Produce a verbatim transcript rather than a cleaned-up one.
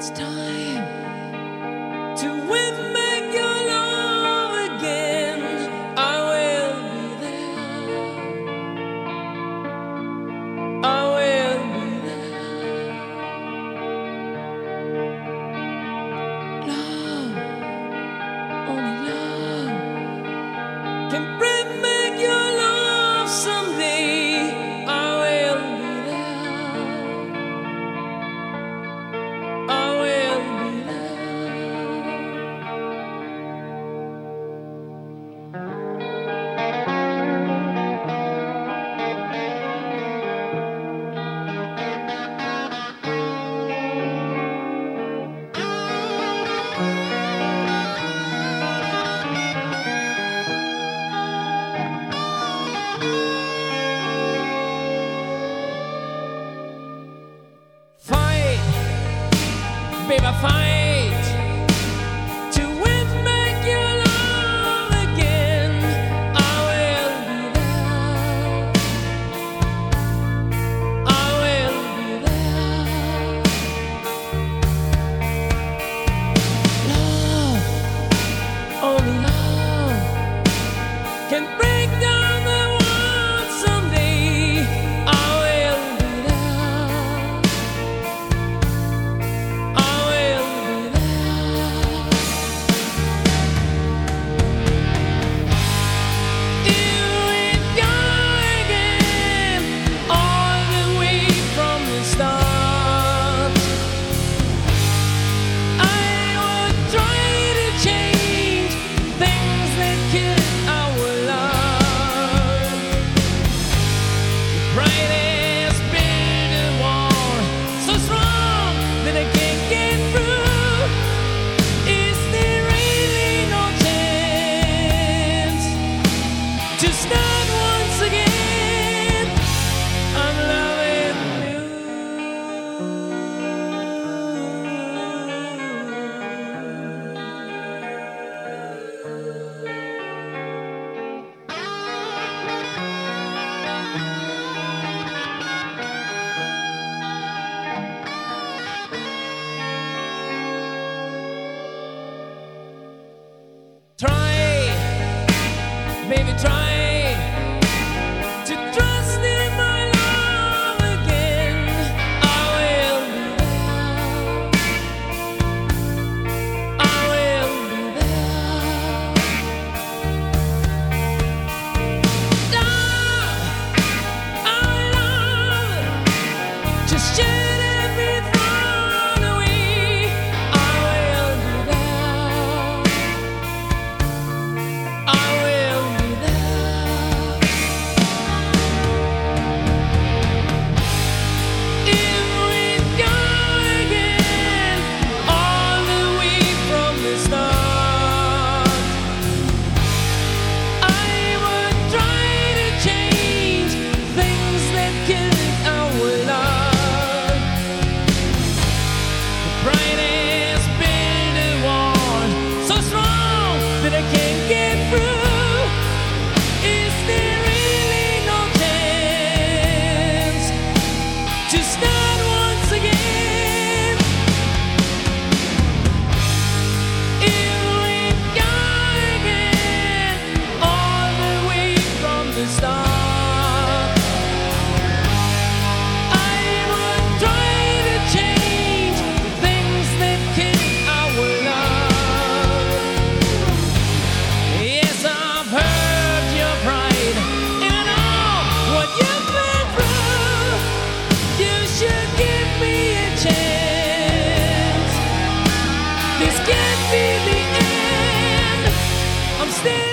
time to win back your love again. I will be there. I will be there. Love, only love can bring back your love someday. I will be there. I will be fight, baby, fight to win back your love again. I will be there. I will be there. Love, only love can break down the world someday. I will be there. I will be there. Here we go again, all the way from the start. I would try to change things that kill our love. The brightest build a wall so strong that I can't get through. Is there really no chance to start once again? I'm loving you. Try, baby, try to trust in my love again. I will be there. I will be there. Love, our love, just shed every thought away. I will be there. I will be there. If we go again, all the way from the start, I would try to change things that killed our love. The brightest build a wall so strong that I can't get through. Is there really no chance to start once again? If we go again, all the way from the start, I would try to change things that kill our love. Yes, I've heard your pride, and I know what you've been through. You should give me a chance. This can't be the end. I'm still